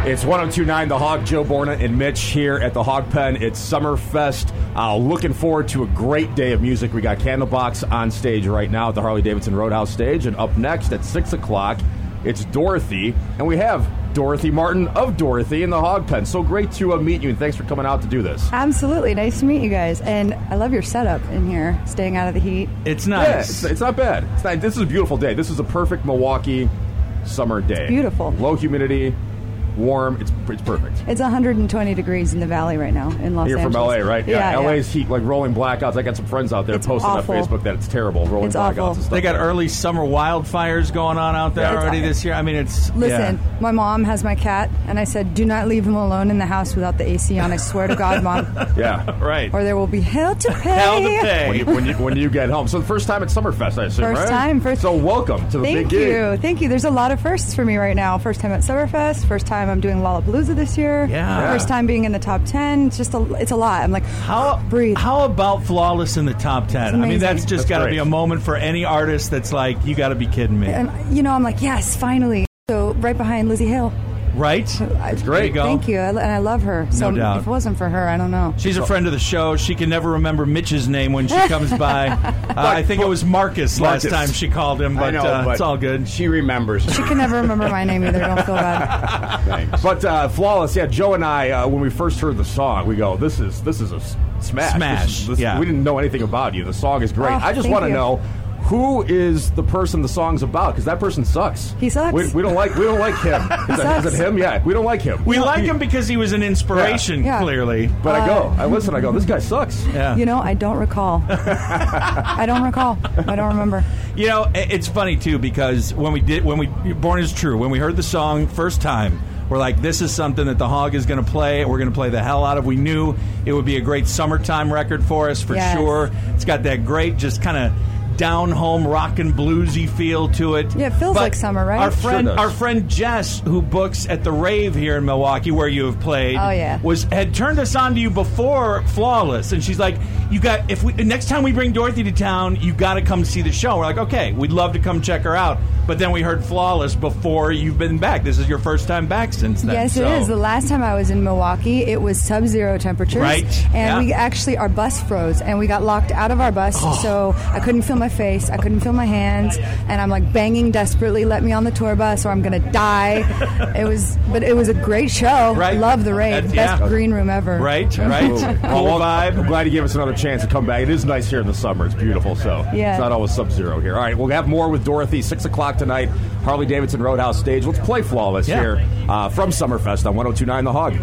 It's 102.9 The Hog, Joe Borna and Mitch here at the Hog Pen. It's Summerfest. Looking forward to a great day of music. We got Candlebox on stage right now at the Harley-Davidson Roadhouse stage. And up next at 6 o'clock, it's Dorothy. And we have Dorothy Martin of Dorothy in the Hog Pen. So great to meet you, and thanks for coming out to do this. Absolutely. Nice to meet you guys. And I love your setup in here, staying out of the heat. It's nice. Yeah, it's not bad. This is a beautiful day. This is a perfect Milwaukee summer day. It's beautiful. Low humidity. Warm, it's perfect. It's 120 degrees in the valley right now in Los You're Angeles. from LA, right? Yeah, LA's heat, like rolling blackouts. I got some friends out there posting awful. on Facebook that it's terrible, rolling It's blackouts awful. and stuff. They got like early summer wildfires going on out there already this year. I mean, it's... Listen, my mom has my cat, and I said, do not leave him alone in the house without the AC on. I swear to God, Mom. Yeah. Right. Or there will be hell to pay. Hell to pay. When you get home. So the first time at Summerfest, I assume, right? First. So welcome to the big gig. Thank you. There's a lot of firsts for me right now. First time at Summerfest. First time I'm doing Lollapalooza this year. Yeah. First time being in the top 10. It's a lot. I'm like, breathe. How about Flawless in the top 10? I mean, that's just got to be a moment for any artist that's like, you got to be kidding me. And, I'm like, yes, finally. So right behind Lizzie Hill. Right? It's great. Thank you. And I love her. So no doubt. If it wasn't for her, I don't know. She's a friend of the show. She can never remember Mitch's name when she comes by. I think it was Marcus last time she called him, but, it's all good. She remembers. She can never remember my name either. Don't feel bad. Thanks. But Flawless, Joe and I, when we first heard the song, we go, this is a smash. We didn't know anything about you. The song is great. I just want to know, who is the person the song's about? Because that person sucks. He sucks. We don't like him. Is it him? Yeah, we don't like him. We like him because he was an inspiration, clearly. But I listen, this guy sucks. Yeah. I don't recall. I don't remember. It's funny too, because Born is True, when we heard the song first time, we're like, this is something that the Hog is going to play. We're going to play the hell out of. We knew it would be a great summertime record for us, for sure. It's got that great, just kind of down-home, rockin' bluesy feel to it. Yeah, it feels like summer, right? Our friend Jess, who books at the Rave here in Milwaukee, where you have played, had turned us on to you before Flawless, and she's like, next time we bring Dorothy to town, you got to come see the show. We're like, okay, we'd love to come check her out. But then we heard Flawless before you've been back. This is your first time back since then. Yes, it is. The last time I was in Milwaukee, it was sub-zero temperatures. Right. And we actually, our bus froze, and we got locked out of our bus, so I couldn't feel my face, I couldn't feel my hands, and I'm like banging desperately, let me on the tour bus or I'm going to die. But it was a great show. Right. Love the Rave. Best green room ever. Right. Cool vibe. I'm glad you gave us another chance to come back. It is nice here in the summer. It's beautiful, so it's not always sub-zero here. All right, we'll have more with Dorothy, 6 o'clock tonight, Harley-Davidson Roadhouse stage. Let's play Flawless here from Summerfest on 102.9 The Hog.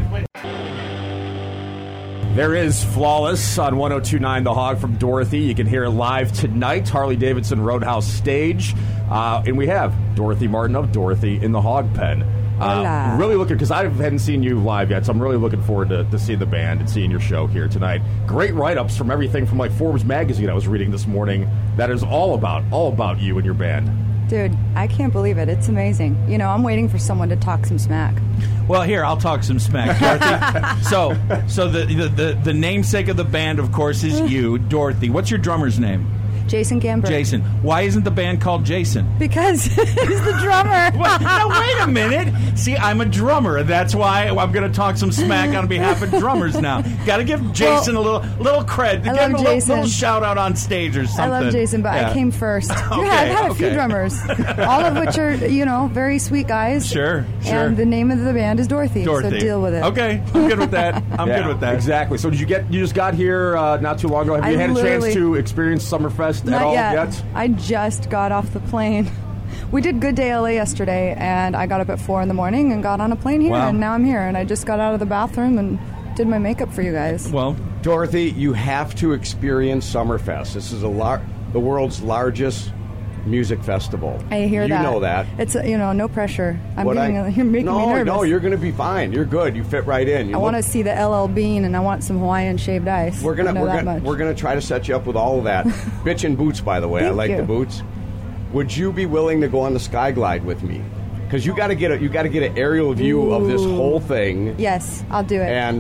There is Flawless on 102.9 The Hog from Dorothy. You can hear it live tonight, Harley-Davidson Roadhouse stage. And we have Dorothy Martin of Dorothy in the Hog Pen. Really looking, because I hadn't seen you live yet, so I'm really looking forward to seeing the band and seeing your show here tonight. Great write-ups from everything from like Forbes magazine I was reading this morning. That is all about you and your band. Dude, I can't believe it. It's amazing. I'm waiting for someone to talk some smack. Well, here, I'll talk some smack, Dorothy. so the namesake of the band, of course, is you, Dorothy. What's your drummer's name? Jason Gamber. Jason. Why isn't the band called Jason? Because he's the drummer. Now, wait a minute. See, I'm a drummer. That's why I'm going to talk some smack on behalf of drummers now. Got to give Jason a little cred. I give him love a Jason. little shout out on stage or something. I love Jason, but I came first. I've had a few drummers, all of which are, very sweet guys. Sure. And the name of the band is Dorothy. So deal with it. Okay, I'm good with that. I'm good with that. Exactly. So you just got here not too long ago. Have you had a chance to experience Summerfest at all yet? I just got off the plane. We did Good Day LA yesterday, and I got up at 4 in the morning and got on a plane here, and now I'm here. And I just got out of the bathroom and did my makeup for you guys. Well, Dorothy, you have to experience Summerfest. This is the world's largest music festival. I hear that. You know that. It's no pressure. You're making me nervous. No, you're going to be fine. You're good. You fit right in. I want to see the LL Bean, and I want some Hawaiian shaved ice. We're gonna try to set you up with all of that. Bitchin' boots, by the way. Thank I like you. the boots. Would you be willing to go on the Sky Glide with me? Because you got to get an aerial view of this whole thing. Yes, I'll do it. And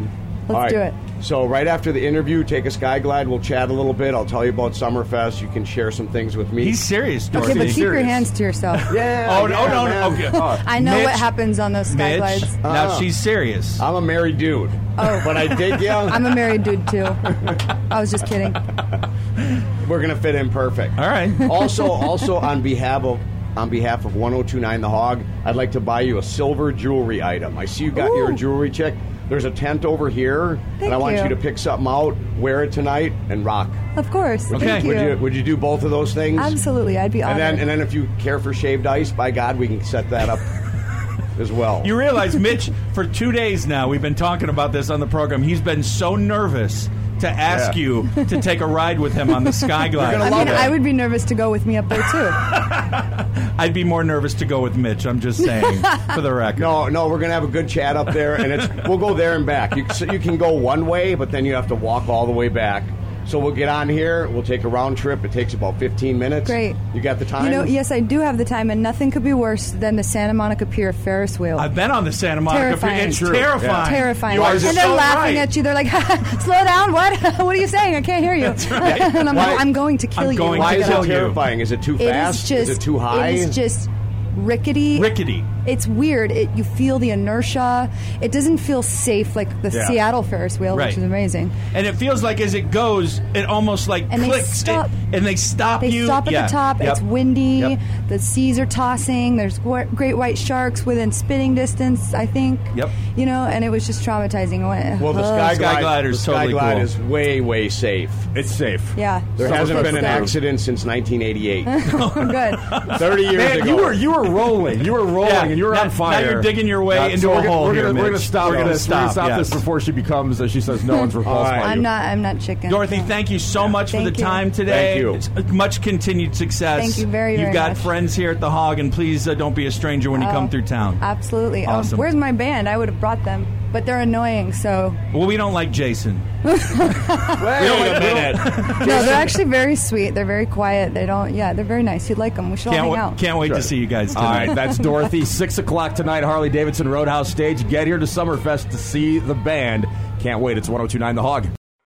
Let's do it. So right after the interview, take a Sky Glide. We'll chat a little bit. I'll tell you about Summerfest. You can share some things with me. He's serious, Dorothy. Okay, but keep your hands to yourself. No. Okay. I know Mitch, what happens on those Sky Glides. Now she's serious. I'm a married dude. Oh. But I dig you. I'm a married dude, too. I was just kidding. We're going to fit in perfect. All right. Also on behalf of 1029 The Hog, I'd like to buy you a silver jewelry item. I see you got your jewelry check. There's a tent over here, and I want you to pick something out, wear it tonight, and rock. Of course. Okay. Thank you. Would you do both of those things? Absolutely. I'd be honored. And then if you care for shaved ice, by God, we can set that up as well. You realize, Mitch, for 2 days now, we've been talking about this on the program. He's been so nervous to ask you to take a ride with him on the Sky Glide. I would be nervous to go with me up there, too. I'd be more nervous to go with Mitch, I'm just saying, for the record. No, we're going to have a good chat up there, and we'll go there and back. You can go one way, but then you have to walk all the way back. So we'll get on here. We'll take a round trip. It takes about 15 minutes. Great. You got the time? Yes, I do have the time, and nothing could be worse than the Santa Monica Pier Ferris wheel. I've been on the Santa Monica Pier. It's terrifying. terrifying. Terrifying. You are And they're so laughing right. at you. They're like, slow down, what? What are you saying? I can't hear you. And I'm going to kill you. Why is it kill you. terrifying? Is it too fast? Is it too high? It is just rickety. It's weird. You feel the inertia. It doesn't feel safe like the Seattle Ferris wheel, which is amazing. And it feels like as it goes, it almost like and clicks. They stop. They stop They you. stop at the top. Yep. It's windy. Yep. The seas are tossing. There's great white sharks within spitting distance, I think. Yep. And it was just traumatizing. Well, the Sky Glider is totally Sky Glide cool. is way, way safe. It's safe. Yeah. There hasn't been an accident since 1988. Good. 30 years ago. You were rolling. You were rolling, and you were on fire. Now you're digging your way into so a hole. We're going to stop this. We're going to stop yes. this before she becomes, as she says, no one's repulsed by you. I'm not chicken. Dorothy, thank you so much for the Thank you. time today. Thank you. Much continued success. Thank you very You've got much. friends here at the Hog, and please don't be a stranger when you come through town. Absolutely. Awesome. Where's my band? I would have brought them, but they're annoying, so... Well, we don't like Jason. Wait a minute. No, they're actually very sweet. They're very quiet. They're very nice. You'd like them. We should all hang out. Can't wait to see you guys tonight. All right, that's Dorothy. 6 o'clock tonight, Harley-Davidson Roadhouse stage. Get here to Summerfest to see the band. Can't wait. It's 1029 The Hog.